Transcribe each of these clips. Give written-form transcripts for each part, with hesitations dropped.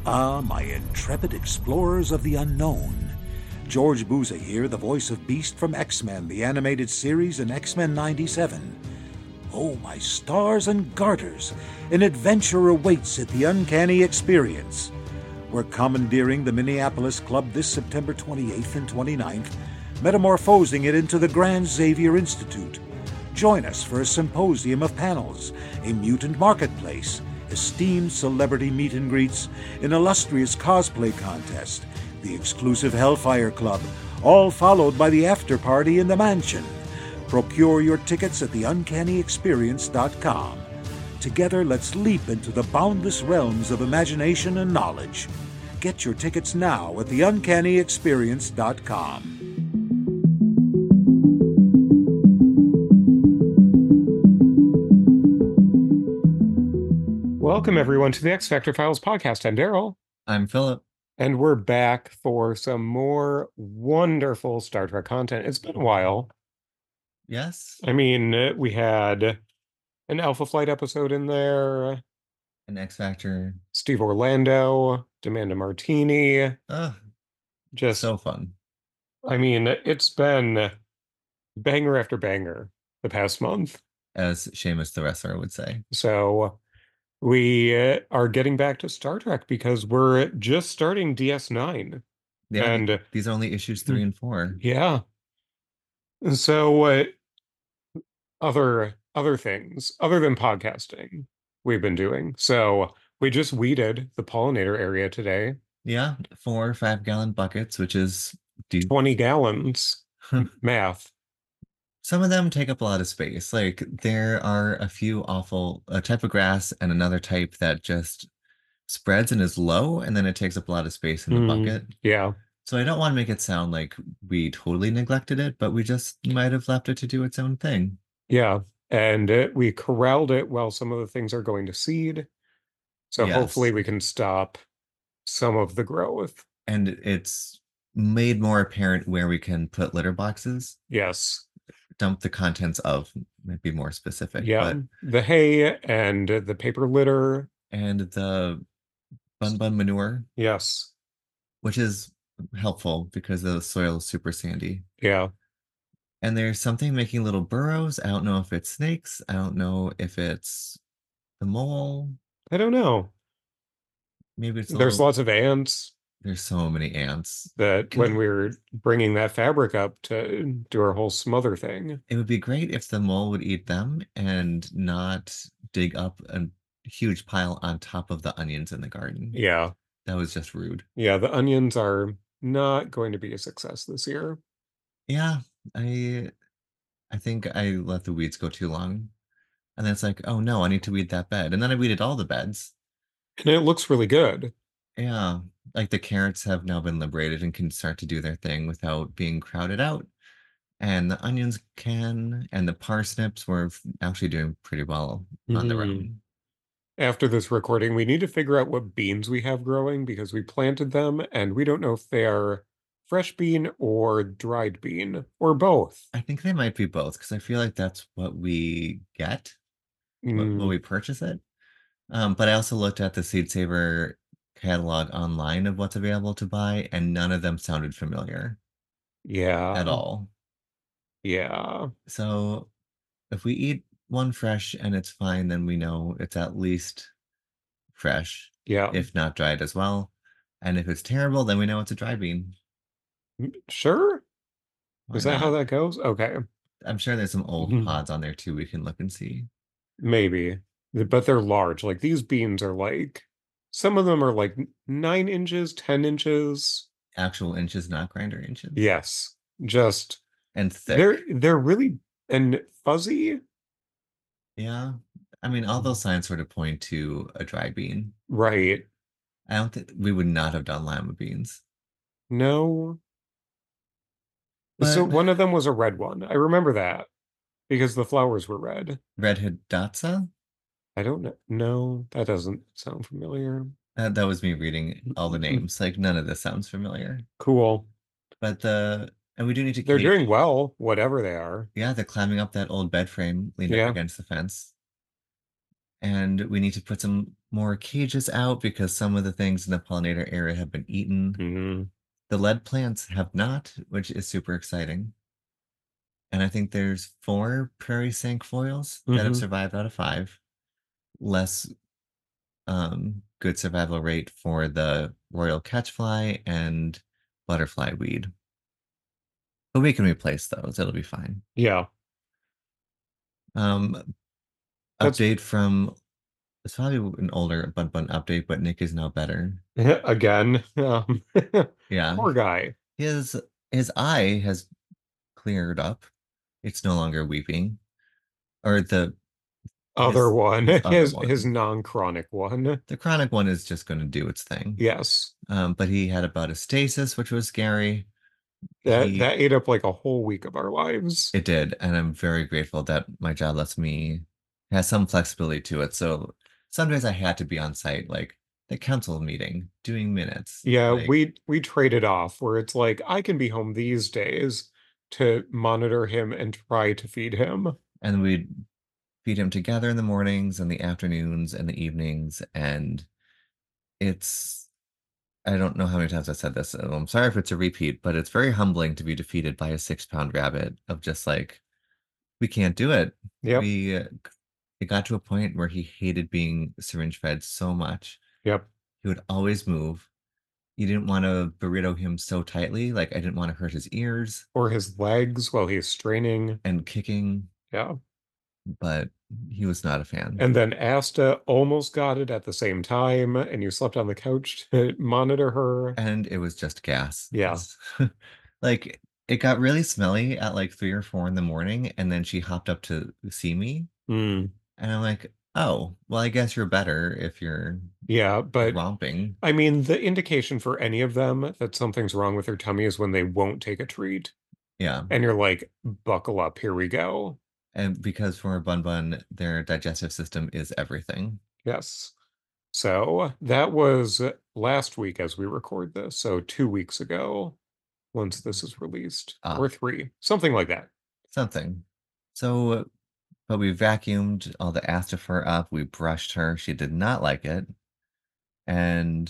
Ah, my intrepid explorers of the unknown. George Buza here, the voice of Beast from X-Men, the animated series in X-Men 97. Oh, my stars and garters, an adventure awaits at the Uncanny Experience. We're commandeering the Minneapolis Club this September 28th and 29th, metamorphosing it into the Grand Xavier Institute. Join us for a symposium of panels, a mutant marketplace, esteemed celebrity meet and greets, an illustrious cosplay contest, the exclusive Hellfire Club, all followed by the after party in the mansion. Procure your tickets at theuncannyexperience.com. Together, let's leap into the boundless realms of imagination and knowledge. Get your tickets now at theuncannyexperience.com. Welcome, everyone, to the X Factor Files podcast. I'm Daryl. I'm Philip. And we're back for some more wonderful Star Trek content. It's been a while. Yes. I mean, we had an Alpha Flight episode in there. An X Factor. Steve Orlando, Demanda Martini. Just so fun. I mean, it's been banger after banger the past month. As Seamus the wrestler would say. So we are getting back to Star Trek because we're just starting DS9. Yeah, and these are only issues 3 and 4. Yeah. So other things other than podcasting we've been doing. So we just weeded the pollinator area today. Yeah, 4 5-gallon buckets, which is 20 gallons. Math. Some of them take up a lot of space. Like there are a type of grass and another type that just spreads and is low, and then it takes up a lot of space in the bucket. Yeah. So I don't want to make it sound like we totally neglected it, but we just might have left it to do its own thing. Yeah. And we corralled it while some of the things are going to seed. So Yes. Hopefully we can stop some of the growth. And it's made more apparent where we can put litter boxes. Yes. Dump the contents of, might be more specific. Yeah. But, the hay and the paper litter. And the bun manure. Yes. Which is helpful because the soil is super sandy. Yeah. And there's something making little burrows. I don't know if it's snakes. I don't know if it's the mole. I don't know. Maybe it's there's lots of ants. There's so many ants. That when we were bringing that fabric up to do our whole smother thing. It would be great if the mole would eat them and not dig up a huge pile on top of the onions in the garden. Yeah. That was just rude. Yeah, the onions are not going to be a success this year. Yeah, I think I let the weeds go too long. And then it's like, oh no, I need to weed that bed. And then I weeded all the beds. And it looks really good. Yeah, like the carrots have now been liberated and can start to do their thing without being crowded out. And the onions can, and the parsnips were actually doing pretty well on their own. After this recording, we need to figure out what beans we have growing because we planted them and we don't know if they are fresh bean or dried bean or both. I think they might be both because I feel like that's what we get when we purchase it. But I also looked at the Seed Saver catalog online of what's available to buy, and none of them sounded familiar. Yeah. At all. Yeah. So if we eat one fresh and it's fine, then we know it's at least fresh. Yeah. If not dried as well. And if it's terrible, then we know it's a dry bean. Sure. Is that how that goes? Okay. I'm sure there's some old pods on there too we can look and see. Maybe. But they're large. Like these beans are like, some of them are like 9 inches, 10 inches. Actual inches, not grinder inches. Yes. Just. And thick. They're really and fuzzy. Yeah. I mean, all those signs sort of point to a dry bean. Right. I don't think we would not have done lima beans. No. So one of them was a red one. I remember that because the flowers were red. Red Hidatsa? I don't know. No, that doesn't sound familiar. That was me reading all the names. Like none of this sounds familiar. Cool. But and we do need to. They're doing well, whatever they are. Yeah, they're climbing up that old bed frame leaned up against the fence. And we need to put some more cages out because some of the things in the pollinator area have been eaten. Mhm. The lead plants have not, which is super exciting. And I think there's 4 prairie cinquefoils that have Mhm. survived out of 5. Less good survival rate for the royal catchfly and butterfly weed. But we can replace those. It'll be fine. Yeah. Um, That's update from it's probably an older Bun Bun update, but Nick is now better. again. Yeah, Poor guy. his his eye has cleared up. It's no longer weeping, or the Other one. his other His one. non-chronic one. The chronic one is just going to do its thing. Yes. But he had about a stasis, which was scary. That He ate up like a whole week of our lives. It did, and I'm very grateful that my job lets me has some flexibility to it. So some days I had to be on site, like the council meeting, doing minutes, Yeah, like, we traded off where it's like I can be home these days to monitor him and try to feed him. and we'd feed him together in the mornings and the afternoons and the evenings. And it's, I don't know how many times I said this. And I'm sorry if it's a repeat, but it's very humbling to be defeated by a 6 pound rabbit of just like, we can't do it. Yep. It got to a point where he hated being syringe fed so much. Yep. He would always move. You didn't want to burrito him so tightly. Like I didn't want to hurt his ears Or his legs while he's straining. and kicking, Yeah. but he was not a fan. And then Asta almost got it at the same time, and you slept on the couch to monitor her. And it was just gas. Yeah. Like it got really smelly at like 3 or 4 in the morning, and then she hopped up to see me, Mm. and I'm like, oh, well, I guess you're better if you're Yeah, but romping. I mean, the indication for any of them that something's wrong with their tummy is when they won't take a treat. Yeah. And you're like, buckle up, here we go. And because for a bun bun, their digestive system is everything. Yes. So that was last week as we record this. So 2 weeks ago, once this is released, Ah, or 3, something like that. something. So, but we vacuumed all the Astifer up. We brushed her. She did not like it. And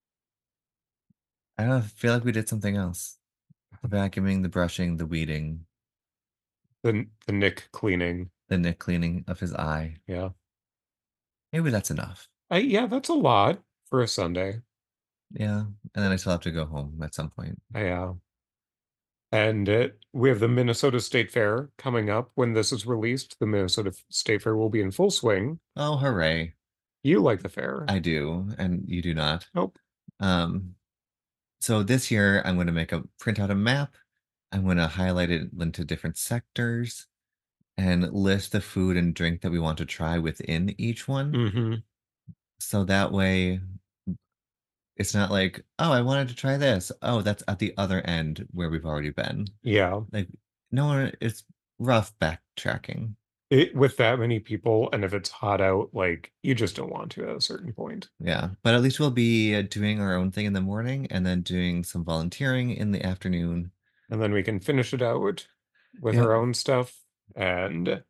I don't feel like we did something else. The vacuuming, the brushing, the weeding, The Nick cleaning. the Nick cleaning of his eye. Yeah. Maybe that's enough. Yeah, that's a lot for a Sunday. Yeah. And then I still have to go home at some point. Yeah. And we have the Minnesota State Fair coming up when this is released. The Minnesota State Fair will be in full swing. Oh, hooray. You like the fair? I do, and you do not. Nope. Um, so this year I'm going to print out a map. I'm going to highlight it into different sectors and list the food and drink that we want to try within each one. Mm-hmm. So that way it's not like, oh, I wanted to try this. Oh, that's at the other end where we've already been. Yeah. Like, no, it's rough backtracking. With that many people, and if it's hot out, like you just don't want to at a certain point. Yeah, but at least we'll be doing our own thing in the morning and then doing some volunteering in the afternoon. And then we can finish it out with Yep, our own stuff. And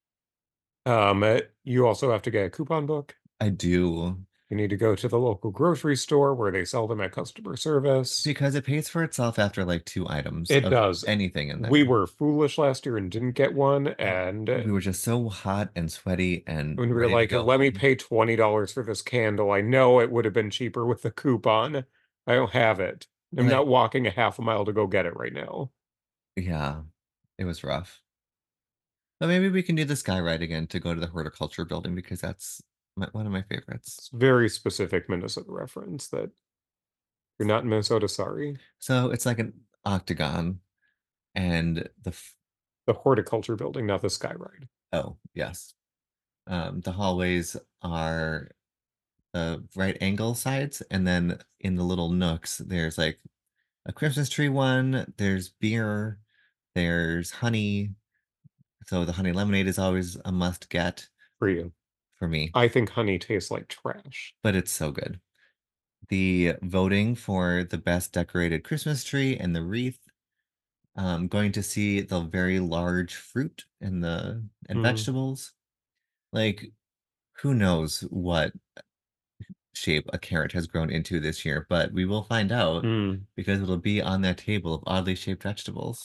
you also have to get a coupon book. I do. You need to go to the local grocery store where they sell them at customer service. Because it pays for itself after like 2 items It of does. anything in We there. were foolish last year and didn't get one, and We were just so hot and sweaty and when we were ready to like, go let me home. pay $20 for this candle. I know it would have been cheaper with the coupon. I don't have it. I'm Like, not walking a half a mile to go get it right now. yeah, it was rough. But maybe we can do the sky ride again to go to the horticulture building because that's one of my favorites. It's very specific Minnesota reference that you're not in Minnesota, sorry. So it's like an octagon, and The horticulture building, not the sky ride. oh yes, the hallways are the right angle sides, and then in the little nooks, there's like a Christmas tree one. There's beer. There's honey. So the honey lemonade is always a must get For you. for me, I think honey tastes like trash. but it's so good. The voting for the best decorated Christmas tree and the wreath. Going to see the very large fruit and Mm. vegetables. Like, who knows what shape a carrot has grown into this year, but we will find out Mm. because it'll be on that table of oddly shaped vegetables.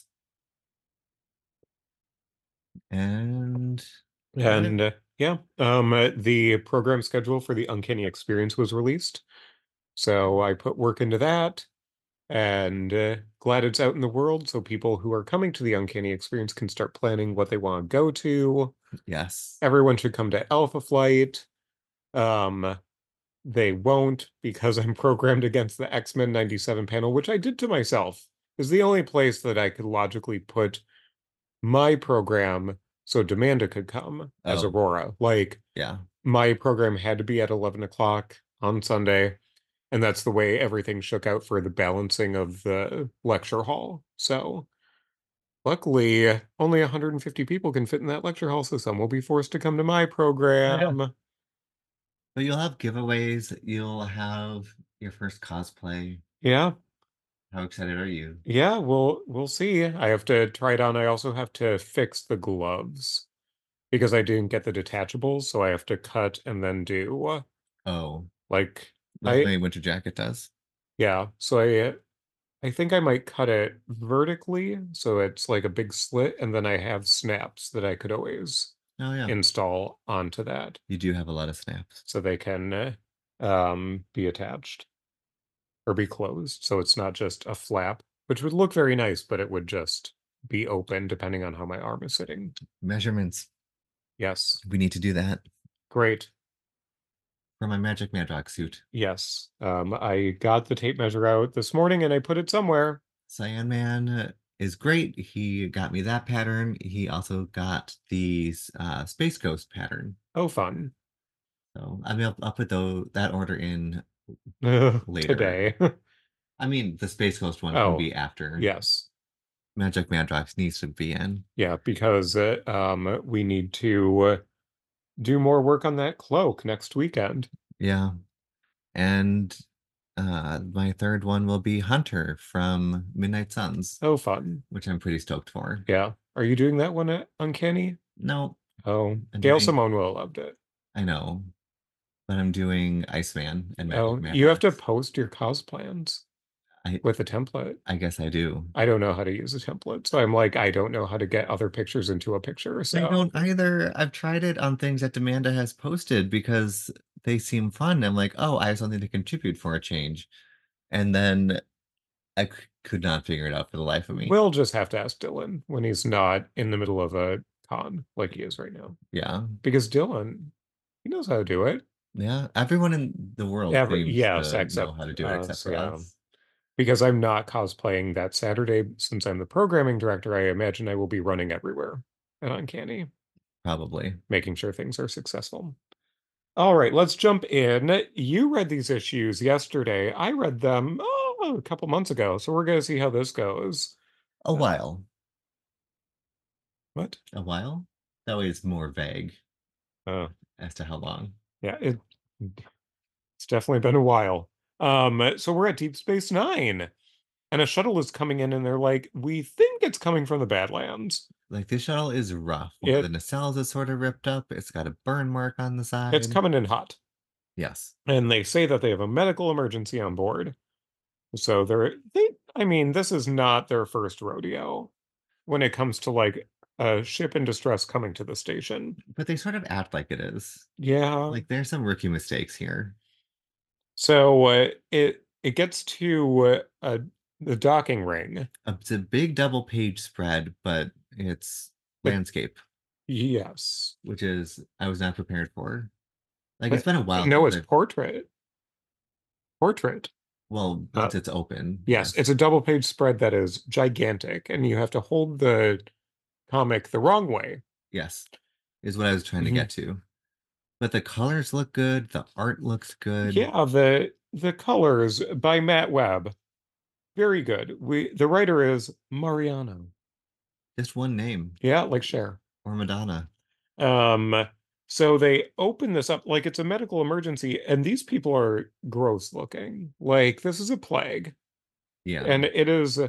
And that it? And yeah, the program schedule for the Uncanny Experience was released. So I put work into that, and glad it's out in the world so people who are coming to the Uncanny Experience can start planning what they want to go to. Yes. Everyone should come to Alpha Flight. Um, they won't because I'm programmed against the X-Men 97 panel, which I did to myself. Is the only place that I could logically put my program so Demanda could come as Oh, Aurora. Like, yeah. my program had to be at 11 o'clock on Sunday, and that's the way everything shook out for the balancing of the lecture hall. So luckily, only 150 people can fit in that lecture hall, so some will be forced to come to my program. But you'll have giveaways. You'll have your first cosplay. Yeah. How excited are you? Yeah, we'll see. I have to try it on. I also have to fix the gloves because I didn't get the detachables, so I have to cut and then do Oh, like like I my winter jacket does. yeah, so I think I might cut it vertically so it's like a big slit, and then I have snaps that I could always Oh, yeah. install onto that You do have a lot of snaps. so they can be attached or be closed. So it's not just a flap, which would look very nice, but it would just be open depending on how my arm is sitting. Measurements. Yes. We need to do that Great. for my Magic Madrox suit. Yes. I got the tape measure out this morning and I put it somewhere. Cyan Man is great. He got me that pattern. He also got the Space Ghost pattern. Oh, fun. So I mean, I'll put that order in later. Today. I mean, the Space Ghost one can Oh, be after. yes. Magic Madrox needs to be in. Yeah, because we need to do more work on that cloak next weekend. Yeah. And my third one will be Hunter from Midnight Suns, Oh, fun. which I'm pretty stoked for. Yeah. Are you doing that one at Uncanny? No, Oh, I'm Gail doing, Simone will have loved it. I know, but I'm doing Iceman and Magic Oh, you have to Madrox. post your cosplans I with a template. I guess I do. I don't know how to use a template, so I'm like, I don't know how to get other pictures into a picture. I So don't either. I've tried it on things that Demanda has posted because they seem fun. I'm like, oh, I have something to contribute for a change. And then could not figure it out for the life of me. we'll just have to ask Dylan when he's not in the middle of a con like he is right now. Yeah. Because Dylan, he knows how to do it. Yeah. Everyone in the world seems Yes, to know except how to do it except us, for yeah. us. Because I'm not cosplaying that Saturday, since I'm the programming director, I imagine I will be running everywhere at Uncanny, Probably. making sure things are successful. All right, let's jump in. You read these issues yesterday. I read them a couple months ago, so we're going to see how this goes. A while. What? A while? That way it's more vague Uh, as to how long. yeah, it's definitely been a while. So we're at Deep Space Nine, and a shuttle is coming in, and they're like, "We think it's coming from the Badlands." Like this shuttle is rough. One of the nacelles is sort of ripped up. It's got a burn mark on the side. It's coming in hot. Yes. And they say that they have a medical emergency on board. So I mean, this is not their first rodeo when it comes to like a ship in distress coming to the station. But they sort of act like it is. Yeah. Like there's some rookie mistakes here. So it gets to the docking ring. It's a big double page spread, but it's But- landscape, Yes. which is I was not prepared for. Like it's been a while. No, since it's portrait. Portrait. well, once it's open. Yes, it's a double page spread that is gigantic, and you have to hold the comic the wrong way. Yes, is what I was trying to get to. But the colors look good. The art looks good. Yeah, the colors by Matt Webb, very good. The writer is Mariano. Just one name. Yeah, like Cher. Or Madonna. So they open this up like it's a medical emergency, and these people are gross looking. Like this is a plague. Yeah. And it is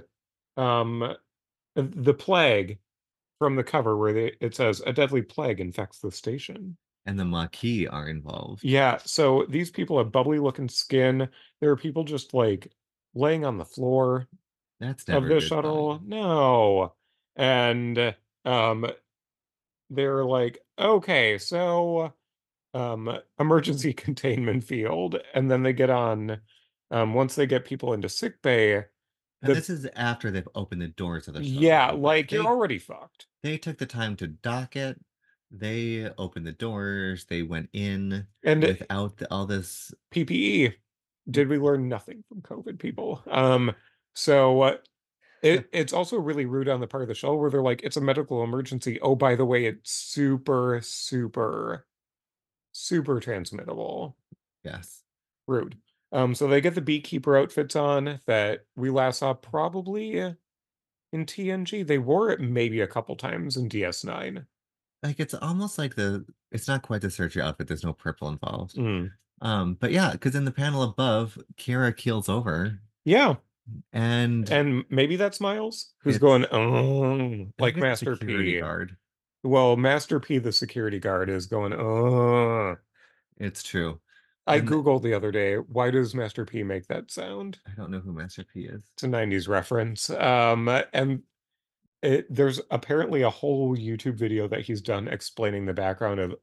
the plague from the cover where it says a deadly plague infects the station. and the Maquis are involved. Yeah, so these people have bubbly looking skin. There are people just like laying on the floor That's of never a the good shuttle. sign. No. And they're like, okay, so emergency containment field. And then they get on once they get people into sick bay, And the this is after they've opened the doors of the yeah, shuttle. like you're already fucked. They took the time to dock it. They opened the doors. They went in And without all this. PPE, did we learn nothing from COVID, people? So it's also really rude on the part of the shuttle where they're like, it's a medical emergency. Oh, by the way, it's super, super, super transmittable. Yes. Rude. So they get the beekeeper outfits on that we last saw probably in TNG. They wore it maybe a couple times in DS9. Like it's almost like it's not quite the surgery outfit. There's no purple involved. Mm. But yeah, because in the panel above, Kira keels over Yeah. and And maybe that's Miles who's it's going, I think like it's the Master security P. guard. Well, Master P, the security guard, is going, It's true. I And Googled the other day, why does Master P make that sound? I don't know who Master P is. It's a 90s reference. And there's apparently a whole YouTube video that he's done explaining the background of,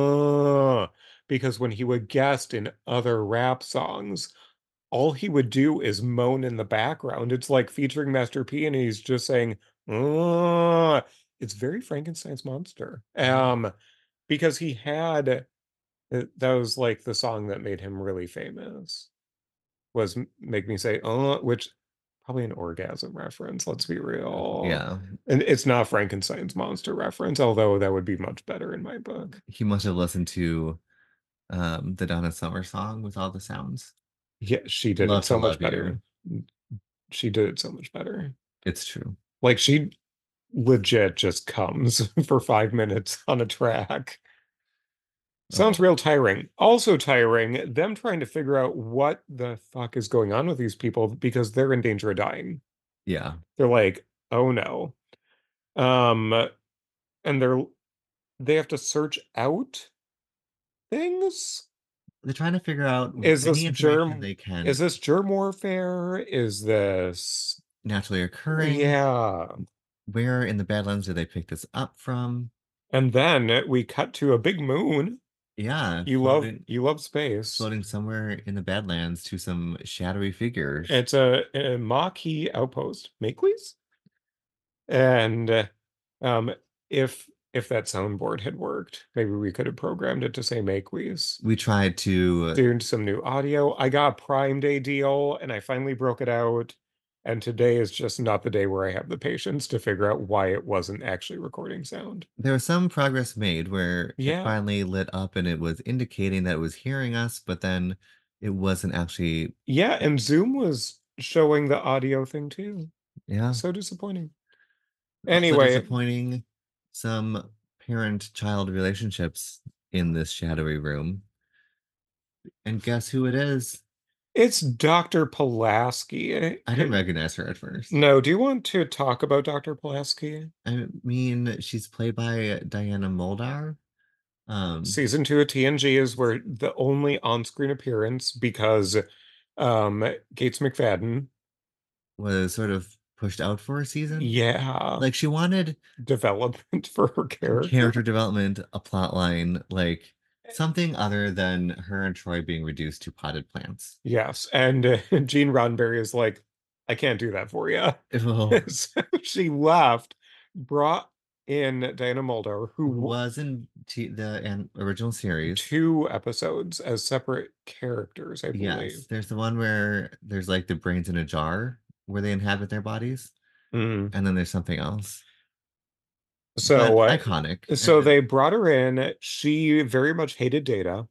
because when he would guest in other rap songs, all he would do is moan in the background. It's like featuring Master P and he's just saying, it's very Frankenstein's monster. Because he had that was like the song that made him really famous was Make Me Say, which probably an orgasm reference, let's be real. Yeah. And it's not Frankenstein's monster reference, although that would be much better in my book. He must have listened to the Donna Summer song with all the sounds. Yeah, she did Love it to so much love better. you. She did it so much better. It's true. Like she legit just comes for 5 minutes on a track. Sounds Oh, real tiring. Also tiring, them trying to figure out what the fuck is going on with these people because they're in danger of dying. yeah. They're like, oh no. Um, and they have to search out things. They're trying to figure out Is this any information germ? they Is can this germ warfare? Is this naturally occurring. yeah? Where in the Badlands did they pick this up from? And then we cut to a big moon. Yeah, You love space. floating somewhere in the Badlands to some shadowy figures. It's a Maquis outpost, Maquis. And um, if that soundboard had worked, maybe we could have programmed it to say Maquis. We tried to Doing some new audio. I got a Prime Day deal and I finally broke it out. And today is just not the day where I have the patience to figure out why it wasn't actually recording sound. there was some progress made where it Yeah. finally lit up and it was indicating that it was hearing us, but then it wasn't actually. Yeah, and Zoom was showing the audio thing too. Yeah. So disappointing. Also Anyway, disappointing, some parent-child relationships in this shadowy room. And guess who it is? it's Dr. Pulaski. I didn't recognize her at first. No, do you want to talk about Dr. Pulaski? I mean, she's played by Diana Muldaur. Season 2 of TNG is where the only on-screen appearance because Gates McFadden, was sort of pushed out for a season. yeah, Like she wanted development for her character development, a plot line, like something other than her and Troy being reduced to potted plants. Yes, and Gene Roddenberry is like, I can't do that for you. Oh, So she left, brought in Diana Muldaur, who was in the original series. 2 episodes as separate characters, I believe. Yes, there's the one where there's like the brains in a jar where they inhabit their bodies, Mm. and then there's something else. So But iconic. so they brought her in. She very much hated Data.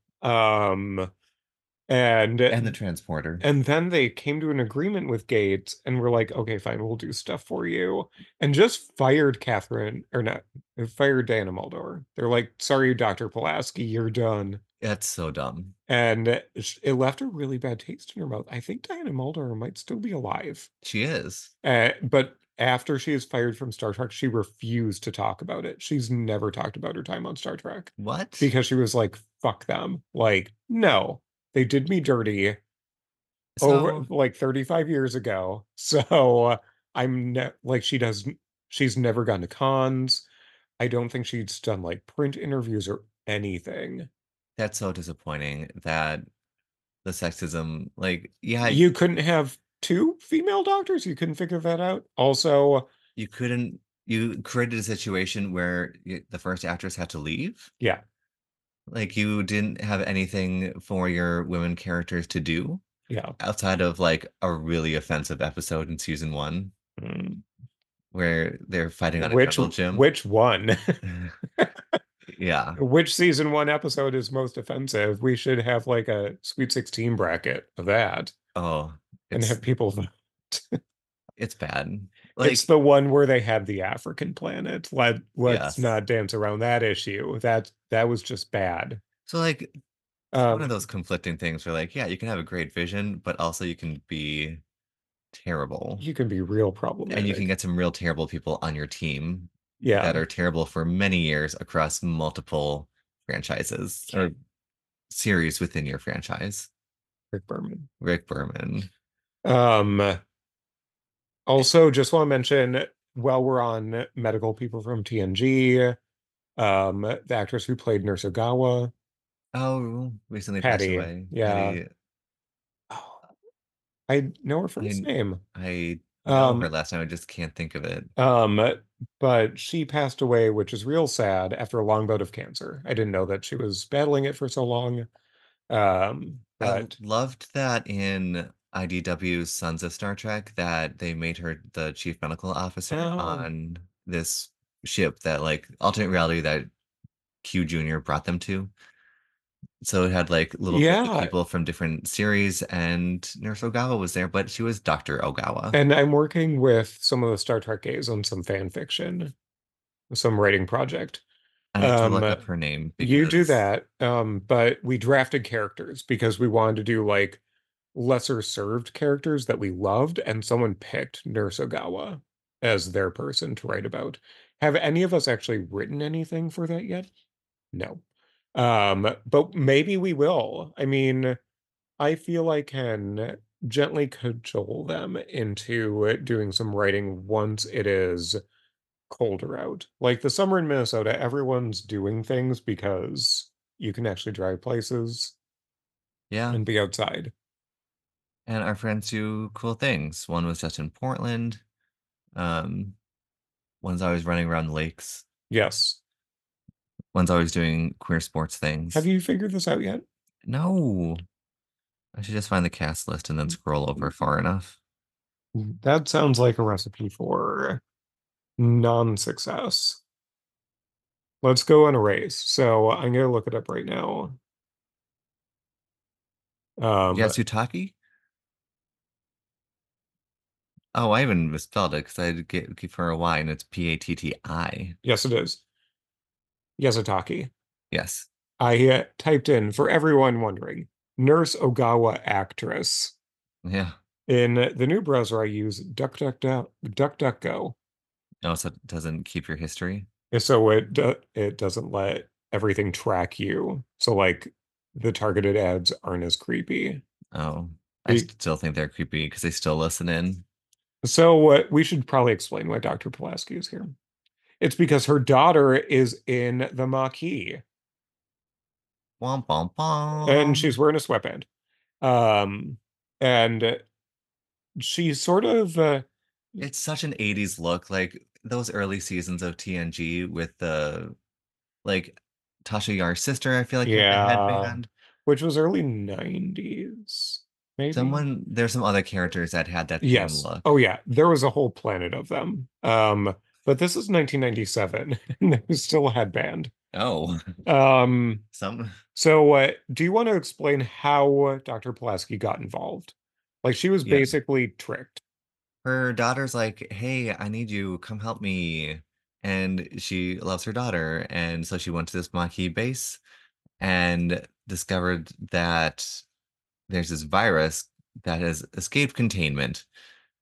And the transporter. and then they came to an agreement with Gates and were like, okay, fine, we'll do stuff for you. And just fired Catherine, or not, fired Diana Muldaur. They're like, sorry, Dr. Pulaski, you're done. That's so dumb. And it left a really bad taste in her mouth. I think Diana Muldaur might still be alive. She is. But after she is fired from Star Trek, she refused to talk about it. She's never talked about her time on Star Trek What? because she was like, fuck them. Like, no, they did me dirty over So like 35 years ago. So I'm ne like she's never gone to cons. I don't think she's done like print interviews or anything. that's so disappointing that the sexism, like, yeah, You couldn't have two female doctors? You couldn't figure that out? Also, you couldn't, you created a situation where the first actress had to leave. yeah, Like, you didn't have anything for your women characters to do yeah. outside of like a really offensive episode in season one Mm. where they're fighting on a Which jungle gym. which one? Yeah. Which season one episode is most offensive? We should have like a Sweet 16 bracket of that Oh, and it's have people vote. it's bad. It's Like, the one where they had the African planet. Let's yes. not dance around that issue. That was just bad. So like it's one Um, of those conflicting things where like, yeah, you can have a great vision, but also you can be terrible. you can be real And you can problematic. get some real terrible people on your team that Yeah, are terrible for many years across multiple franchises or series within your franchise. Rick Berman. Rick Berman. Um, Also, just want to mention while we're on medical people from TNG, the actress who played Nurse Ogawa, Oh, recently passed Patty. away. Yeah. Patty. Oh, I know her first I name. I know her Um, last name. I just can't think of it. um, but she passed away, which is real sad after a long bout of cancer. I didn't know that she was battling it for so long. I But loved that in IDW's Sons of Star Trek that they made her the chief medical officer oh, on this ship that like alternate reality that Q Jr. brought them to. So it had like little clips of yeah. people from different series, and Nurse Ogawa was there, but she was Dr. Ogawa. And I'm working with some of the Star Trek gays on some fan fiction, some writing project. I need to look Um, up her name You do because that, but we drafted characters because we wanted to do like lesser served characters that we loved, and someone picked Nurse Ogawa as their person to write about. Have any of us actually written anything for that yet? No. But maybe we will. I mean, I feel I can gently cajole them into doing some writing once it is colder out. Like the summer in Minnesota, everyone's doing things because you can actually drive places yeah, and be outside. and our friends do cool things. One was just in Portland. Um, one's always running around lakes. Yes. One's always doing queer sports Have things. you figured this out yet? No, I should just find the cast list and then scroll over far enough. That sounds like a recipe for non-success. Let's go on a race. So I'm gonna look it up right now. Um, Yatsutake? Oh, I even misspelled it because I give her a Y and it's Patti. yes, it is. Yasutaki. Yes. I typed in, for everyone wondering, Nurse Ogawa actress. Yeah. In the new browser I use, DuckDuckGo. Oh, so it doesn't keep your history? So it doesn't let everything track you. So like the targeted ads aren't as creepy. Oh, I Be- still think they're creepy because they still listen in. So we should probably explain why Dr. Pulaski is here. It's because her daughter is in the Maquis Womp womp and womp. she's wearing a sweatband. Um, and she sort of It's such an 80s look, like those early seasons of TNG with the like Tasha Yar's sister, I feel like had the yeah, headband. which was early 90s, maybe. There's some other characters that had that same Yes. look. Oh yeah, there was a whole planet of them. But this is 1997 and there's still a headband. Oh, Um, some so do you want to explain how Dr. Pulaski got involved? Like she was yeah. basically tricked. Her daughter's like, "Hey, I need you. Come help me." And she loves her daughter, and so she went to this Maquis base and discovered that there's this virus that has escaped containment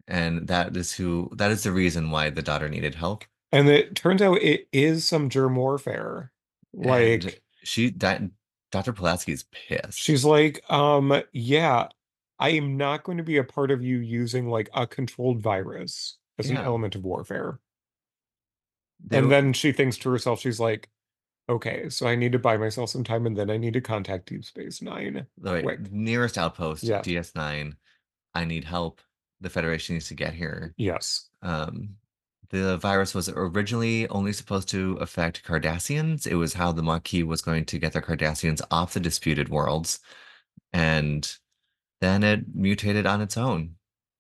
And that is the reason why the daughter needed help. And it turns out it is some germ warfare. And Like, Dr. Pulaski's pissed. she's like, yeah, I am not going to be a part of you using like a controlled virus as an Yeah. element of warfare. They And were then she thinks to herself, she's like, okay, so I need to buy myself some time and then I need to contact Deep Space Nine. Quick. nearest outpost, Yeah. DS9. I need help. The Federation needs to get here. Yes. Um, the virus was originally only supposed to affect Cardassians. It was how the Maquis was going to get the Cardassians off the disputed worlds. And then it mutated on its own.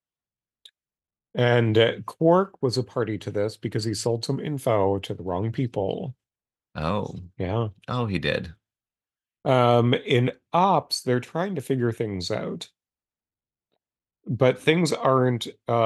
And Quark was a party to this because he sold some info to the wrong people. Oh, Yeah. oh, he did. In Ops, they're trying to figure things out, but things aren't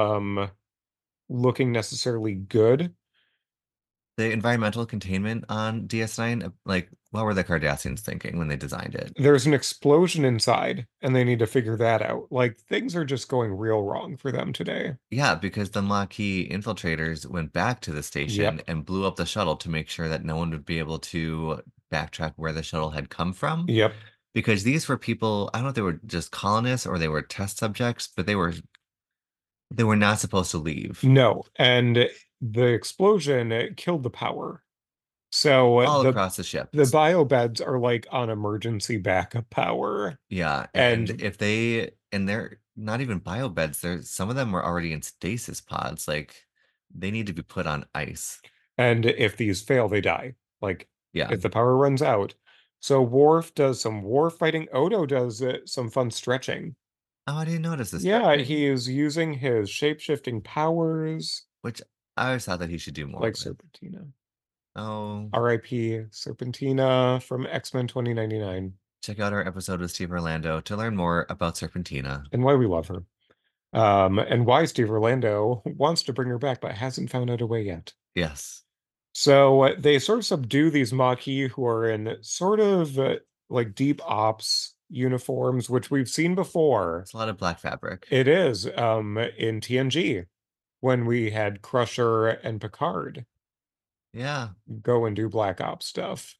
looking necessarily good. The environmental containment on DS9, like, what were the Cardassians thinking when they designed it? There's an explosion inside, and they need to figure that out. Like, things are just going real wrong for them today. Yeah, because the Maquis infiltrators went back to the station Yep. and blew up the shuttle to make sure that no one would be able to backtrack where the shuttle had come from. Yep. Because these were people, I don't know if they were just colonists or they were test subjects, but they were not supposed to leave. No. And the explosion killed the power. So All across the ship. the biobeds are like on emergency backup power. Yeah, and And they're not even biobeds, some of them were already in stasis pods. Like, they need to be put on ice. and if these fail, they die. Like Yeah. if the power runs out. So Worf does some war fighting. Odo does some fun stretching. Oh, I didn't notice this Yeah, stretching, he is using his shape-shifting powers which I always thought that he should do more like of it. Serpentina. Oh, R.I.P. Serpentina from X-Men 2099, check out our episode with Steve Orlando to learn more about Serpentina. and why we love her. And why Steve Orlando wants to bring her back but hasn't found out a way yet. Yes. So they sort of subdue these Maquis who are in sort of like deep ops uniforms, which we've seen before. It's a lot of black fabric. It is in TNG when we had Crusher and Picard Yeah. go and do black ops stuff.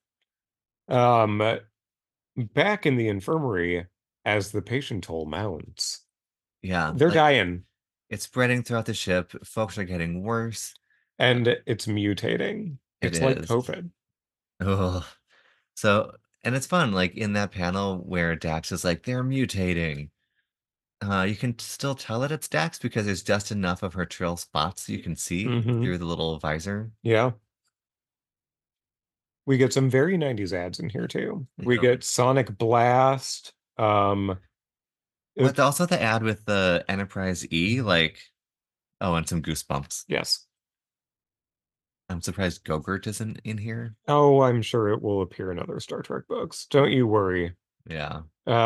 Um, back in the infirmary, as the patient toll mounts, Yeah. they're Like, dying it's spreading throughout the ship. Folks are getting worse. and it's mutating. It It's like is. COVID. Oh. So, and it's fun, like in that panel where Dax is like, they're mutating. You can still tell that it's Dax because there's just enough of her Trill spots you can see Mhm. through the little visor. Yeah. We get some very 90s ads in here too. We Yeah. get Sonic Blast. But also the ad with the Enterprise E, like, oh, and some Goosebumps. Yes. I'm surprised Gogurt isn't in here. Oh, I'm sure it will appear in other Star Trek books. Don't you worry. Yeah.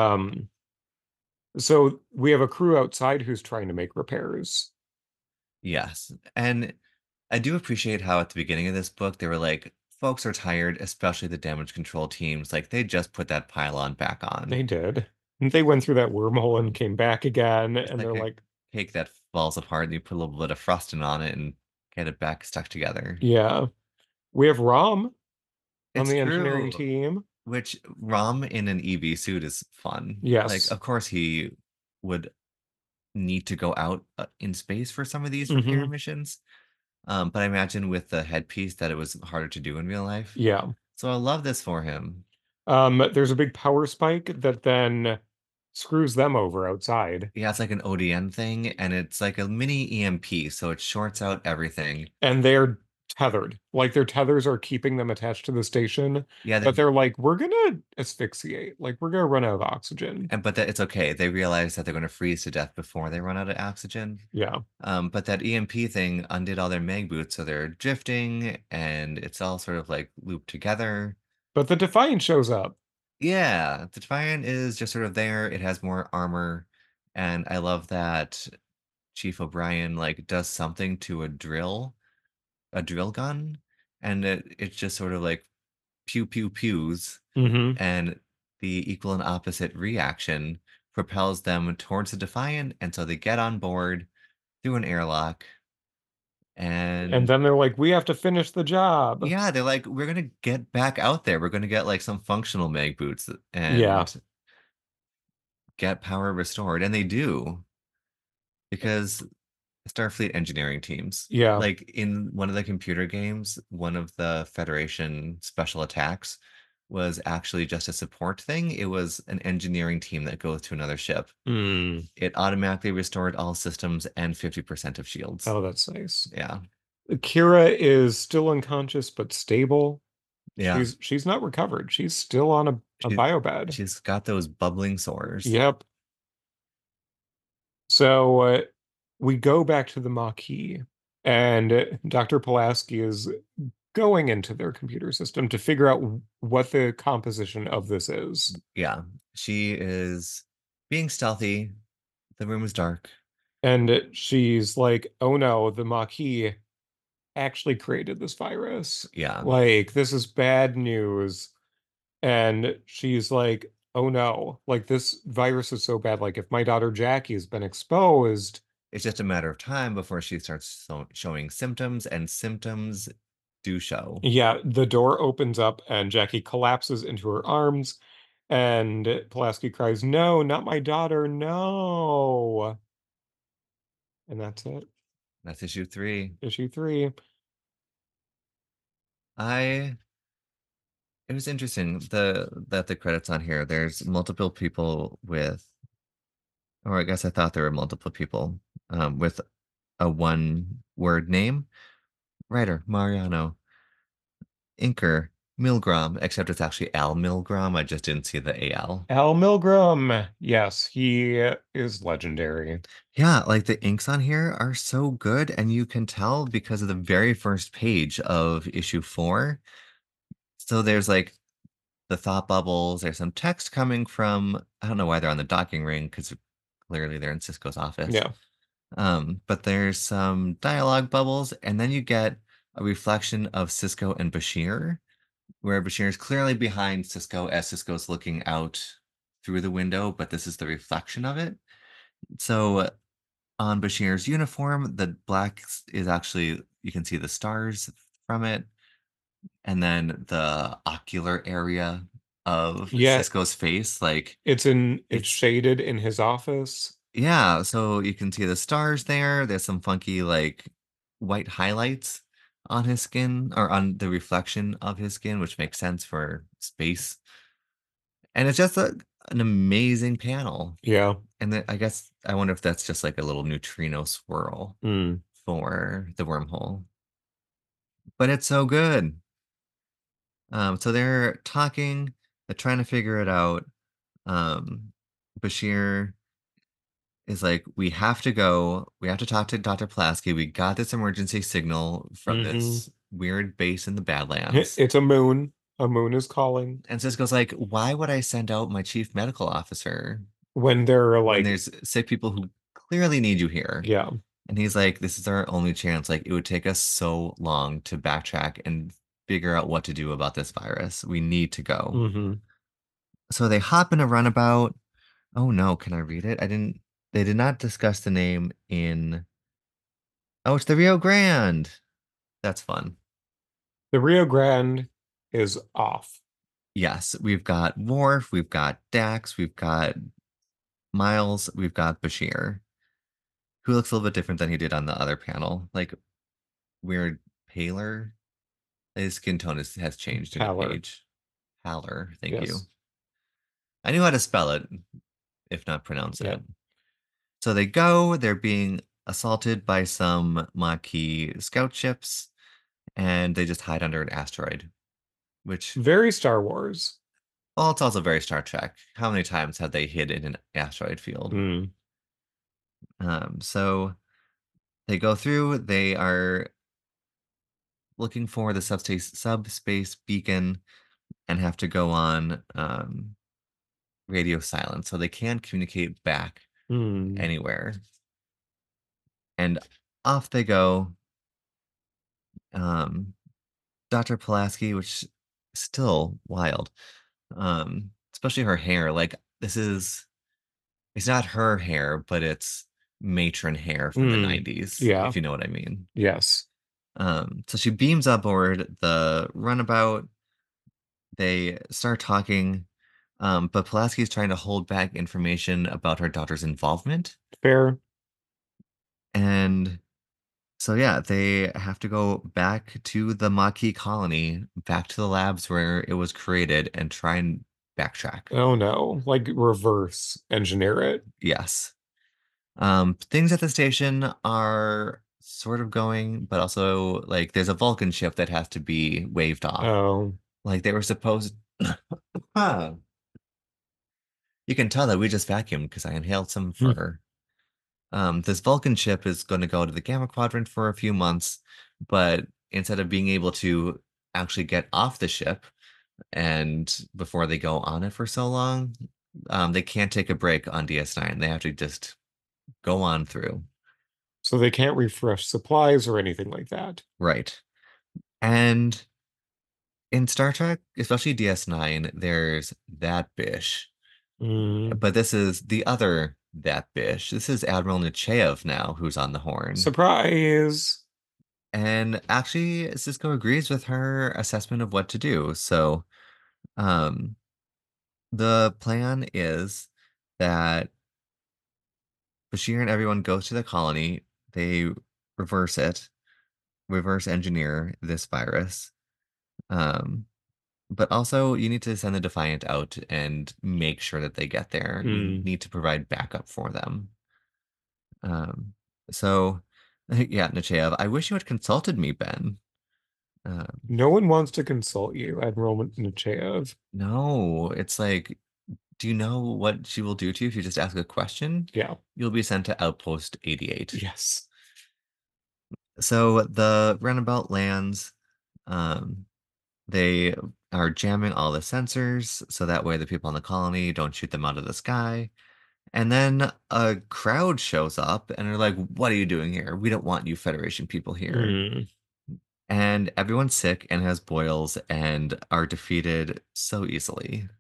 So we have a crew outside who's trying to make repairs. Yes. And I do appreciate how at the beginning of this book, they were like, folks are tired, especially the damage control teams. Like, they just put that pylon back on. They did. And they went through that wormhole and came back again, It's and like they're a like, cake that falls apart and you put a little bit of frosting on it and get it back stuck together. yeah. We have Rom on It's the engineering true. team. Which Rom in an EV suit is fun. Yes. Like, of course he would need to go out in space for some of these Mm-hmm. repair missions. But I imagine with the headpiece that it was harder to do in real life. Yeah. So I love this for him. There's a big power spike that then screws them over outside. Yeah, it's like an ODN thing, and it's like a mini EMP, so it shorts out everything. And they're tethered. Like their tethers are keeping them attached to the station. Yeah, But they're like, we're gonna asphyxiate. Like we're gonna run out of oxygen. but that it's okay. They realize that they're going to freeze to death before they run out of oxygen. Yeah. But that EMP thing undid all their mag boots, so they're drifting, and it's all sort of like looped together. But the Defiant shows up. Yeah, the Defiant is just sort of there. It has more armor, and I love that Chief O'Brien like does something to a drill gun, and it just sort of like pew pew pews, Mm-hmm. and the equal and opposite reaction propels them towards the Defiant, and so they get on board. through an airlock, And and then they're like, "We have to finish the job." yeah, they're like, "We're gonna get back out there. We're gonna get, like, some functional mag boots Yeah. and get power restored," and they do, because Starfleet engineering teams. Yeah. Like, in one of the computer games, one of the Federation special attacks was actually just a support thing. It was an engineering team that goes to another ship. Mm. It automatically restored all systems and 50% of shields. Oh, that's nice. Yeah. Kira is still unconscious but stable. Yeah. She's not recovered. She's still on a She biobed. she's got those bubbling sores. Yep. So we go back to the Maquis, and Dr. Pulaski is going into their computer system to figure out what the composition of this is. Yeah. She is being stealthy. The room is dark. And she's like, oh no, the Maquis actually created this virus. Yeah. Like, this is bad news. And she's like, oh no, like this virus is so bad. Like, if my daughter Jackie has been exposed, It's just a matter of time before she starts showing symptoms, and symptoms do show. yeah, the door opens up and Jackie collapses into her arms. And Pulaski cries, no, not my daughter, no. And that's it. That's issue 3. Issue 3. I It was interesting that the credits on here, there's multiple people with, or I guess I thought there were multiple people, with a one-word name. Writer, Mariano. Inker, Milgram, except it's actually Al Milgram, I just didn't see the AL. Al Milgram. Yes, he is legendary. Yeah, like, the inks on here are so good, and you can tell because of the very first page of issue 4. So there's, like, the thought bubbles, there's some text coming from, I don't know why they're on the docking ring, because clearly they're in Cisco's office. Yeah. But there's some dialogue bubbles, and then you get a reflection of Cisco and Bashir, where Bashir is clearly behind Cisco as Cisco's looking out through the window, but this is the reflection of it. So on Bashir's uniform, the black is actually, you can see the stars from it, and then the ocular area of Yeah, Cisco's face, like, it's it's shaded in his office. yeah, so you can see the stars there. There's some funky, like, white highlights on his skin, or on the reflection of his skin, which makes sense for space. And it's just an amazing panel. Yeah. And then I guess I wonder if that's just like a little neutrino swirl Mm. for the wormhole. But it's so good. So they're talking, they're trying to figure it out. Um, Bashir is like, we have to go. We have to talk to Dr. Pulaski. We got this emergency signal from Hmm. this weird base in the Badlands. It's a moon. A moon is calling And Cisco's like, why would I send out my chief medical officer when they're when like, there's sick people who clearly need you here? yeah. And he's like, this is our only chance. Like, it would take us so long to backtrack and figure out what to do about this virus. We need to go. Hmm. So they hop in a runabout. Oh no, can I read it? I didn't, they did not discuss the name in, oh, it's the Rio Grande. That's fun. The Rio Grande is off. Yes, we've got Worf, we've got Dax, we've got Miles, we've got Bashir, who looks a little bit different than he did on the other panel. Like, weird paler. His skin tone has changed in a Haller. page. Haller, thank you. Yes. I knew how to spell it, if not pronounce Yeah. it. So they go, they're being assaulted by some Maquis scout ships, and they just hide under an asteroid, which, Very Star Wars. well, it's also very Star Trek. How many times have they hid in an asteroid field? Mm. So they go through, they are looking for the subspace beacon and have to go on radio silence, so they can communicate back Mm. anywhere. And off they go. Dr. Pulaski, which is still wild. Especially her hair. Like, it's not her hair, but it's matron hair from the Mm, 90s, yeah. if you know what I mean. Yes. So she beams aboard the runabout. They start talking, but Pulaski is trying to hold back information about her daughter's involvement. Fair. And so, yeah, they have to go back to the Maquis colony, back to the labs where it was created, and try and backtrack. Oh no. Like reverse engineer it. Yes. Things at the station are sort of going, but also like there's a Vulcan ship that has to be waved off. Oh. Like they were supposed. Huh. You can tell that we just vacuumed because I inhaled some Hmm. fur. This Vulcan ship is going to go to the Gamma Quadrant for a few months, but instead of being able to actually get off the ship and before they go on it for so long, they can't take a break on DS9. They have to just go on through. So they can't refresh supplies or anything like that. Right. And in Star Trek, especially DS9, there's that Bish. Mm. But this is the other that Bish. This is Admiral Nechayev now who's on the horn. Surprise. And actually, Cisco agrees with her assessment of what to do. So, um, the plan is that Bashir and everyone goes to the colony. They reverse it, reverse engineer this virus. Um, but also, you need to send the Defiant out and make sure that they get there. You Mm. need to provide backup for them. Um, so, yeah, Nechayev, I wish you had consulted me, Ben. Um, No one wants to consult you, Admiral Nechayev. no, it's like, do you know what she will do to you if you just ask a question? Yeah. You'll be sent to Outpost 88. Yes. So the runabout lands. Um, they are jamming all the sensors so that way the people in the colony don't shoot them out of the sky. And then a crowd shows up and they're like, "What are you doing here? We don't want you Federation people here." Mm. And everyone's sick and has boils and are defeated so easily.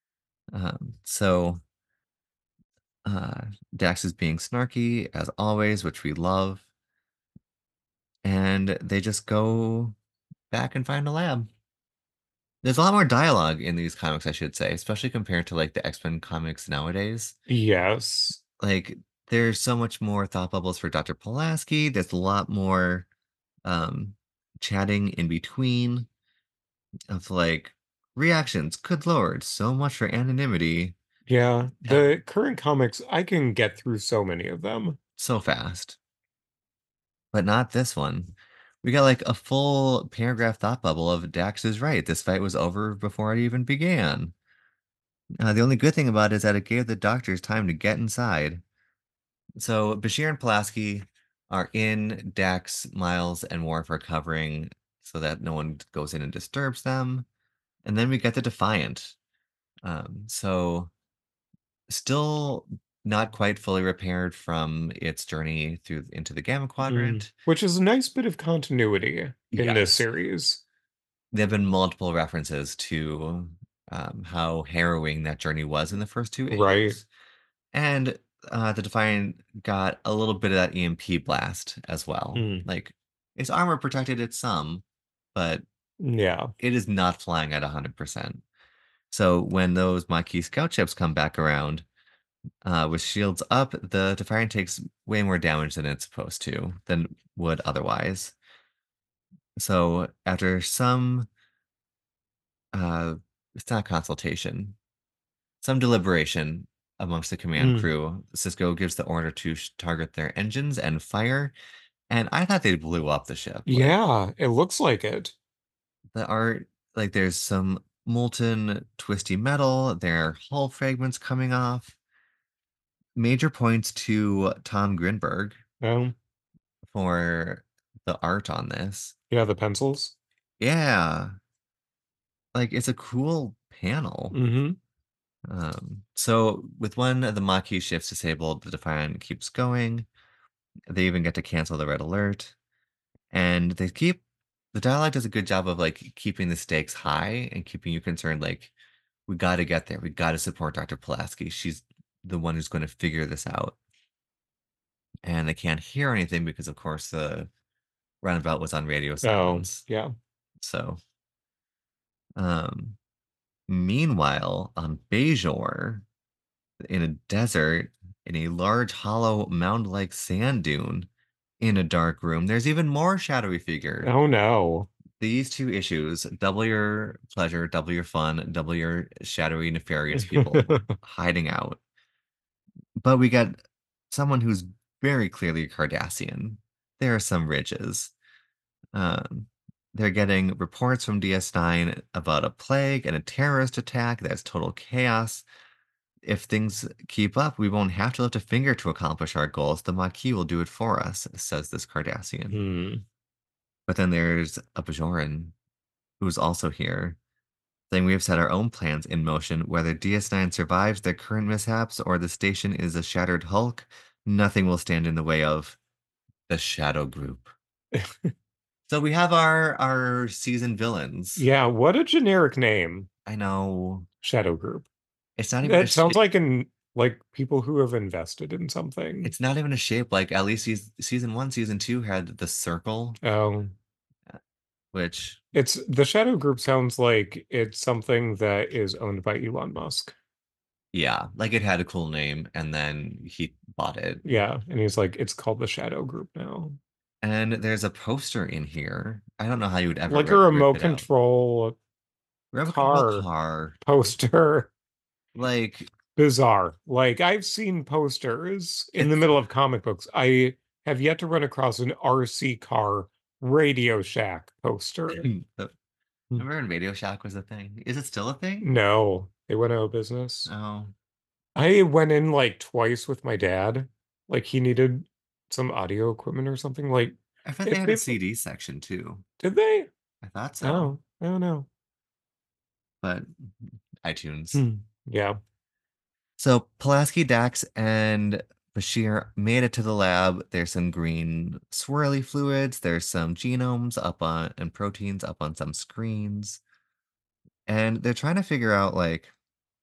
So uh, Dax is being snarky as always, which we love. And they just go back and find a lab. There's a lot more dialogue in these comics, I should say, especially compared to like the X-Men comics nowadays. Yes. Like there's so much more thought bubbles for Dr. Pulaski. There's a lot more um chatting in between of like reactions. Good Lord, so much for anonymity. Yeah. Yeah. The current comics, I can get through so many of them. So fast. But not this one. We got like a full paragraph thought bubble of Dax is right. This fight was over before it even began. The only good thing about it is that it gave the doctors time to get inside. So Bashir and Pulaski are in. Dax, Miles, and Worf are covering so that no one goes in and disturbs them. And then we get the Defiant. So still not quite fully repaired from its journey through into the Gamma Quadrant. Which is a nice bit of continuity in this Yes. series. There have been multiple references to how harrowing that journey was in the first two Right. issues. And the Defiant got a little bit of that EMP blast as well. Mm. Like, its armor protected it some, but Yeah. it is not flying at 100%. So when those Maquis scout ships come back around, with shields up, the Defiant takes way more damage than it's supposed to, than would otherwise. So after some it's not consultation, some deliberation amongst the command Mm. crew, Cisco gives the order to target their engines and fire. And I thought they blew up the ship. Like, Yeah, it looks like it. the art, like there's some molten, twisty metal. There are hull fragments coming off. Major points to Tom Grinberg Um, for the art on this. yeah, the pencils. Yeah, like it's a cool panel. Mm-hmm. So with one of the Maquis shifts disabled, the Defiant keeps going. They even get to cancel the red alert, and the dialogue does a good job of like keeping the stakes high and keeping you concerned. Like we got to get there. We got to support Dr. Pulaski. She's the one who's going to figure this out. and they can't hear anything because, of course, the runabout was on radio Oh, silence. yeah. So, um, meanwhile, on Bajor, in a desert, in a large, hollow, mound-like sand dune, in a dark room, there's even more shadowy figure. Oh no. These two issues, double your pleasure, double your fun, double your shadowy, nefarious people hiding out. But we got someone who's very clearly a Cardassian. There are some ridges. Um, they're getting reports from DS9 about a plague and a terrorist attack that's total chaos. If things keep up, we won't have to lift a finger to accomplish our goals. The Maquis will do it for us, says this Cardassian. Hmm. But then there's a Bajoran who's also here, saying we have set our own plans in motion. Whether DS9 survives their current mishaps or the station is a shattered hulk, nothing will stand in the way of the Shadow Group. So we have our season villains. Yeah, what a generic name. I know Shadow Group. it's not even That sounds like people who have invested in something. it's not even a shape. Like at least season 1, season 2 had the circle, Oh, which it's the Shadow Group sounds like it's something that is owned by Elon Musk. yeah, like it had a cool name and then he bought it. Yeah, and he's like, it's called the Shadow Group now. And there's a poster in here. I don't know how you would ever Like a rip remote it out. control Remote control car car. poster. Like Bizarre. Like I've seen posters in the it's middle of comic books. I have yet to run across an RC car Radio Shack poster. remember when Radio Shack was a thing? Is it still a thing? No, they went out of business. Oh, I went in like twice with my dad. Like he needed some audio equipment or something. Like I thought they if had a they CD section too. did they? I thought so, Oh, I don't know. but iTunes. Hmm. Yeah. So Pulaski, Dax, and Bashir made it to the lab. There's some green swirly fluids. There's some genomes up on and proteins up on some screens. And they're trying to figure out like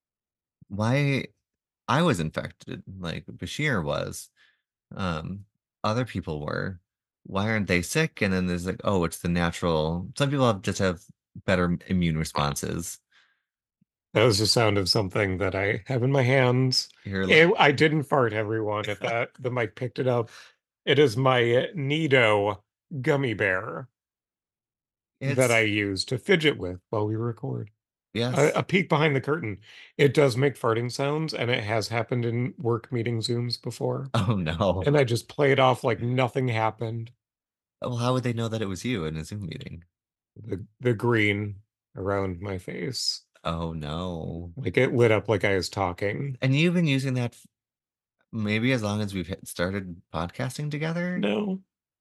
why I was infected, like Bashir was. Um, other people were. Why aren't they sick? And then there's like, oh, it's the natural. Some people just have better immune responses. That was the sound of something that I have in my hands. You're like, I didn't fart, everyone, if that the mic picked it up. It is my Nido gummy bear that I it's use to fidget with while we record. A yes. peek behind the curtain. It does make farting sounds, and it has happened in work meeting Zooms before. Oh no. And I just play it off like nothing happened. Well, how would they know that it was you in a Zoom meeting? The green around my face. Oh no. Like it lit up like I was talking. And you've been using that maybe as long as we've started podcasting together? No.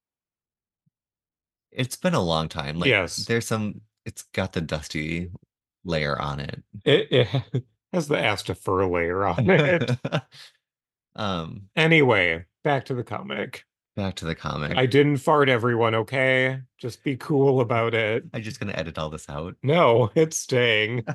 It's been a long time. Like Yes. it's got the dusty layer on it. It has the Asta fur layer on it. Um, Anyway, back to the comic. back to the comic. I didn't fart, everyone, okay? Just be cool about it. I'm just gonna edit all this out. No, it's staying.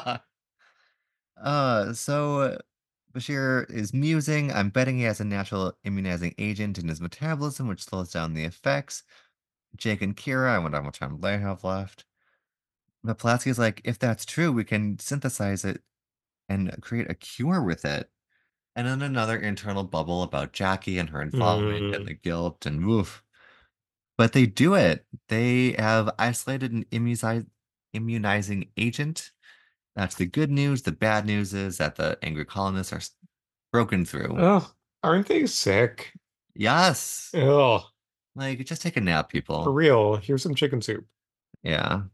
So Bashir is musing. I'm betting he has a natural immunizing agent in his metabolism, which slows down the effects. Jake and Kira, I wonder how much time they have left. But Pulaski is like, if that's true, we can synthesize it and create a cure with it. And then another internal bubble about Jackie and her involvement and Mm. the guilt and woof. But they do it. They have isolated an immunizing agent. That's the good news. The bad news is that the angry colonists are broken through. Oh, aren't they sick? Yes. Ugh, Like, just take a nap, for people. real. Here's some chicken soup. Yeah.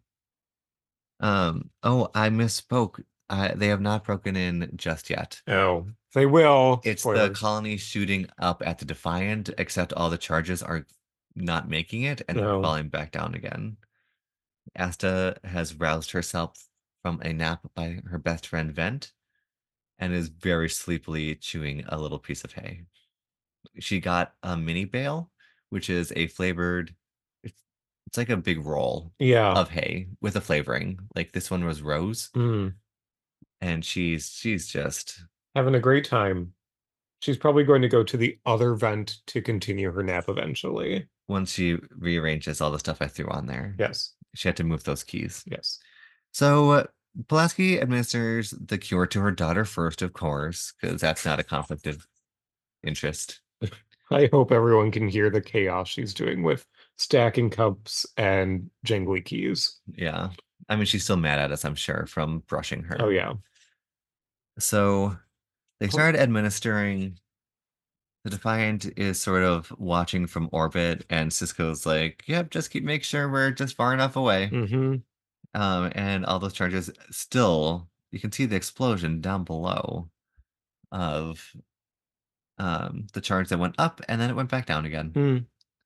Oh, I misspoke. They have not broken in just yet. Oh, they will. It's the Spoilers. colony shooting up at the Defiant, except all the charges are not making it and No. falling back down again. Asta has roused herself from a nap by her best friend Vent and is very sleepily chewing a little piece of hay. She got a mini bale, which is a flavored, it's like a big roll Yeah. of hay with a flavoring. Like this one was rose, Mm. and she's just Having a great time. She's probably going to go to the other vent to continue her nap eventually. Once she rearranges all the stuff I threw on there. Yes. She had to move those keys. Yes. So Pulaski administers the cure to her daughter first, of course, because that's not a conflict of interest. I hope everyone can hear the chaos she's doing with stacking cups and jangly keys. Yeah. I mean, she's still mad at us, I'm sure, from brushing her. Oh, yeah. So they started administering. The Defiant is sort of watching from orbit, and Cisco's like, yep, just make sure we're just far enough away. Mm-hmm. And all those charges still, you can see the explosion down below of the charge that went up and then it went back down again. Mm.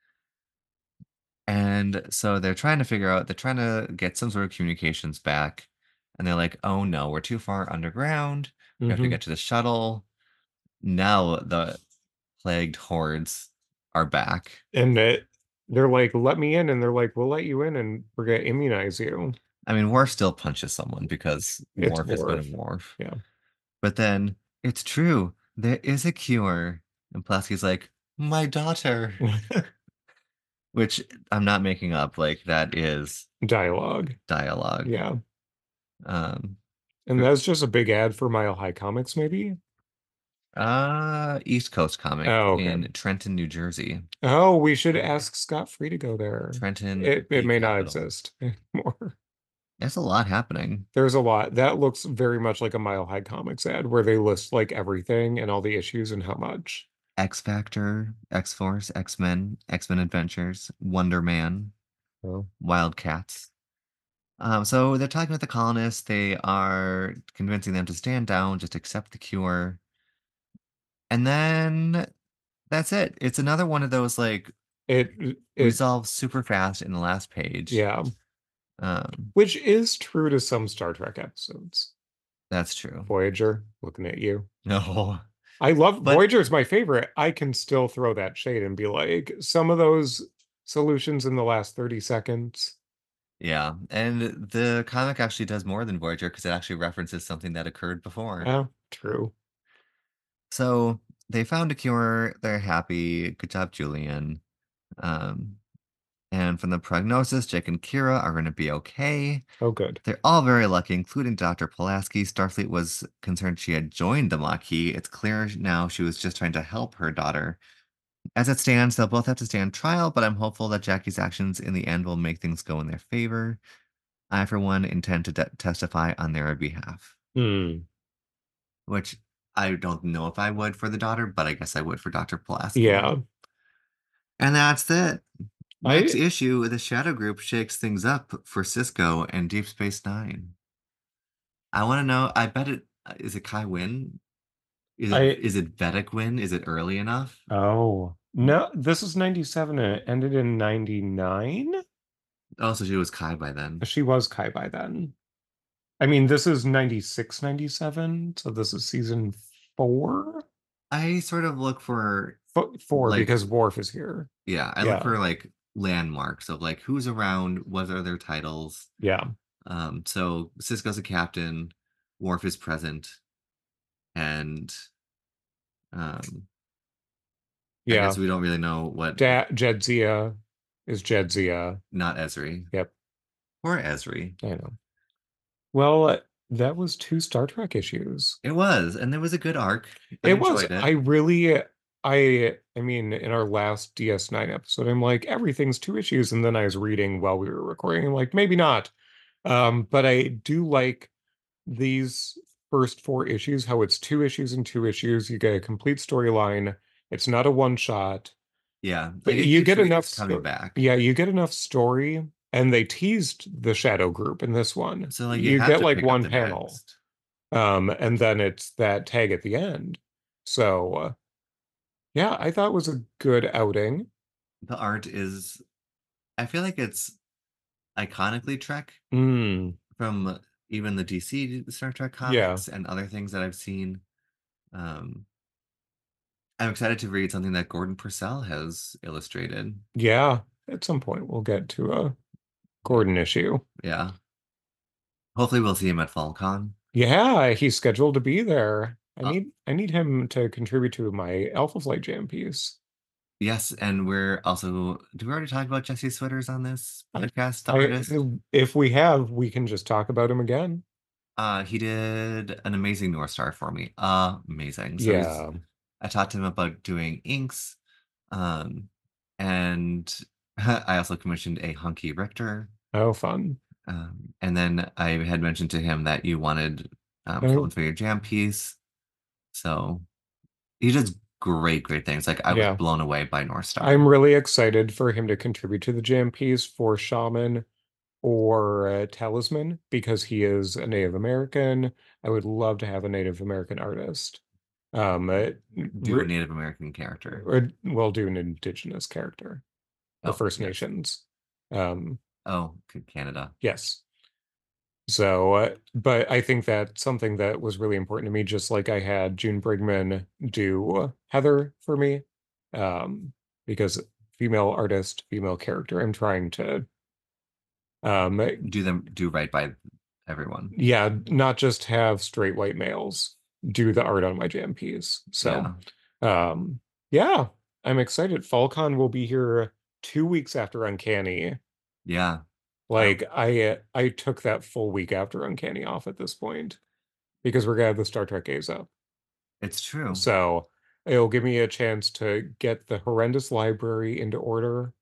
And so they're trying to get some sort of communications back. And they're like, oh no, we're too far underground. We have to Mm-hmm. get to the shuttle. Now the plagued hordes are back. And they're like, let me in. And they're like, we'll let you in and we're going to immunize you. I mean, Worf still punches someone because It's Worf is Worf. good Worf. Yeah. But then it's true. There is a cure. And Pulaski's like, my daughter. Which I'm not making up. Like, that is Dialogue. dialogue. Yeah. And that's just a big ad for Mile High Comics, maybe? East Coast Comic Oh, okay. in Trenton, New Jersey. Oh, we should ask Scott Free to go there. Trenton, It the may not capital. exist anymore. There's a lot happening. There's a lot. That looks very much like a Mile High Comics ad where they list like everything and all the issues and how much. X Factor, X Force, X-Men, X-Men Adventures, Wonder Man, Oh. Wildcats. So they're talking with the colonists. They are convincing them to stand down, just accept the cure. And then that's it. It's another one of those like It resolves super fast in the last page. Yeah. Um, Which is true to some Star Trek episodes. That's true. Voyager, looking at you. No. I love Voyager's my favorite. I can still throw that shade and be like, some of those solutions in the last 30 seconds. Yeah, and the comic actually does more than Voyager because it actually references something that occurred before. Oh, true. So they found a cure. They're happy. Good job, Julian. And from the prognosis, Jake and Kira are going to be okay. Oh, good. They're all very lucky, including Dr. Pulaski. Starfleet was concerned she had joined the Maquis. It's clear now she was just trying to help her daughter. As it stands, they'll both have to stand trial, but I'm hopeful that Jackie's actions in the end will make things go in their favor. I, for one, intend to testify on their behalf. Which I don't know if I would for the daughter, but I guess I would for Dr. Pulaski. Yeah. And that's it. Next issue, the Shadow Group shakes things up for Cisco and Deep Space Nine. I want to know, I bet it, is it Kai Wynn? Is it Vedic Wynn? Is it early enough? Oh, no, this is 97 and it ended in 99? Oh, so she was Kai by then. She was Kai by then. I mean, this is 96, 97, so this is season 4? I sort of look for... 4, like, because Worf is here. Yeah, I look for, like, landmarks of, like, who's around, what are their titles. Yeah. So Cisco's a captain, Worf is present, and... I guess we don't really know what... Jadzia is Jadzia. Not Ezri. Yep. Or Ezri. I know. Well, that was 2 Star Trek issues. It was, and it was a good arc. It was. I mean, in our last DS9 episode, I'm like, everything's 2 issues, and then I was reading while we were recording, I'm like, maybe not. But I do like these first 4 issues, how it's 2 issues and 2 issues. You get a complete storyline. It's not a one-shot. Yeah. But you get enough coming back. Yeah, you get enough story, and they teased the Shadow Group in this one. So like you get like one panel. And then it's that tag at the end. So yeah, I thought it was a good outing. The art is, I feel like it's iconically Trek from even the DC Star Trek comics and other things that I've seen. I'm excited to read something that Gordon Purcell has illustrated. Yeah, at some point we'll get to a Gordon issue. Yeah. Hopefully we'll see him at FallCon. Yeah, he's scheduled to be there. I need him to contribute to my Alpha Flight Jam piece. Yes, and we're also. Did we already talk about Jesse Switters on this podcast? The I artist. if we have, we can just talk about him again. He did an amazing North Star for me. Amazing. So Yeah. I talked to him about doing inks, um, and I also commissioned a Hunky Richter. Oh, fun. And then I had mentioned to him that you wanted Oh, someone for your jam piece. So he does great things. Like I was yeah. blown away by North Star. I'm really excited for him to contribute to the jam piece for Shaman or Talisman because he is a Native American. I would love to have a Native American artist. Do a Native American character. Or well, do an indigenous character, or Oh, First yes. Nations. Oh, Canada. Yes. So, but I think that something that was really important to me, just like I had June Brigman do Heather for me, because female artist, female character, I'm trying to, Do right by everyone. yeah, not just have straight white males do the art on my jam piece. So, yeah, I'm excited. FalCon will be here 2 weeks after Uncanny. Yeah. Like I took that full week after Uncanny off at this point because we're gonna have the Star Trek A's up. It's true. So it'll give me a chance to get the horrendous library into order,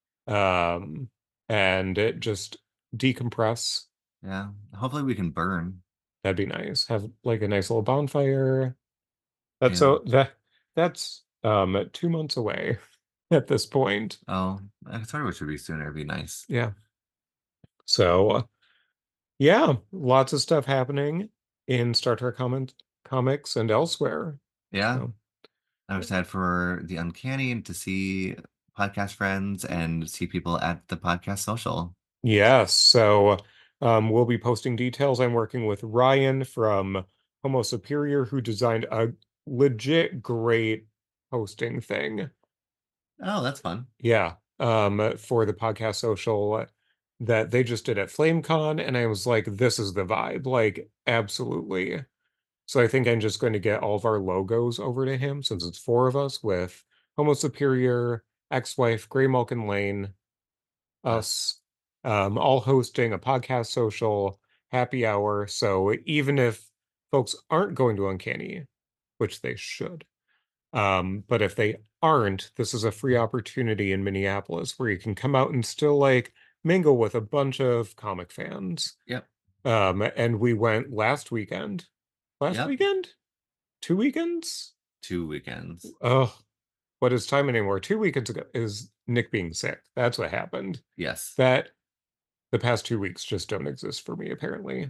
and it just decompress. Yeah. Hopefully we can burn. That'd be nice. Have like a nice little bonfire. That's Yeah. so that's 2 months away at this point. Oh, I sort of wish it would be sooner. It'd be nice. Yeah. So yeah, lots of stuff happening in Star Trek comics and elsewhere. Yeah. So, I'm excited for the Uncanny and to see podcast friends and see people at the podcast social. yes. So we'll be posting details. I'm working with Ryan from Homo Superior, who designed a legit great hosting thing. Oh, that's fun. Yeah. For the podcast social that they just did at FlameCon, and I was like, this is the vibe. Like, absolutely. So I think I'm just going to get all of our logos over to him since it's four of us with Homo Superior, Ex-Wife, Gray Malkin Lane, us, all hosting a podcast social happy hour. So even if folks aren't going to Uncanny, which they should, but if they aren't, this is a free opportunity in Minneapolis where you can come out and still like mingle with a bunch of comic fans. Yep. And we went last weekend. Yep. Weekend? 2 weekends? 2 weekends. Oh, what is time anymore? 2 weekends ago is Nick being sick. That's what happened. Yes. That the past 2 weeks just don't exist for me, apparently.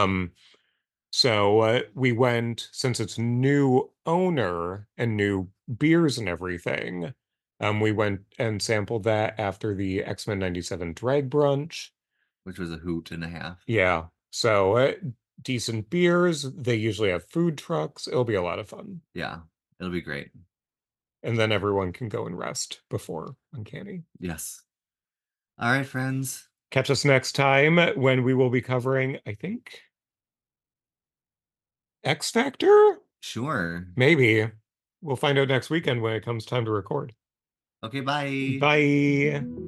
So we went, since it's new owner and new beers and everything, we went and sampled that after the X-Men 97 drag brunch. Which was a hoot and a half. Yeah. So decent beers. They usually have food trucks. It'll be a lot of fun. Yeah, it'll be great. And then everyone can go and rest before Uncanny. Yes. All right, friends. Catch us next time when we will be covering, I think, X Factor? Sure. Maybe. We'll find out next weekend when it comes time to record. Okay, bye. Bye.